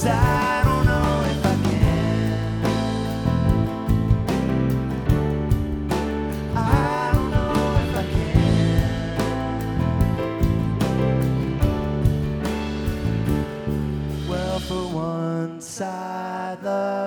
'cause I don't know if I can. I don't know if I can. Well, for once I'd love